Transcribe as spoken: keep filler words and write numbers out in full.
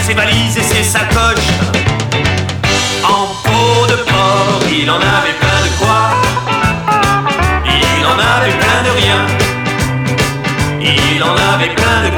ses valises et ses sacoches. En peau de porc, il en avait plein de quoi. Il en avait plein de rien. Il en avait plein de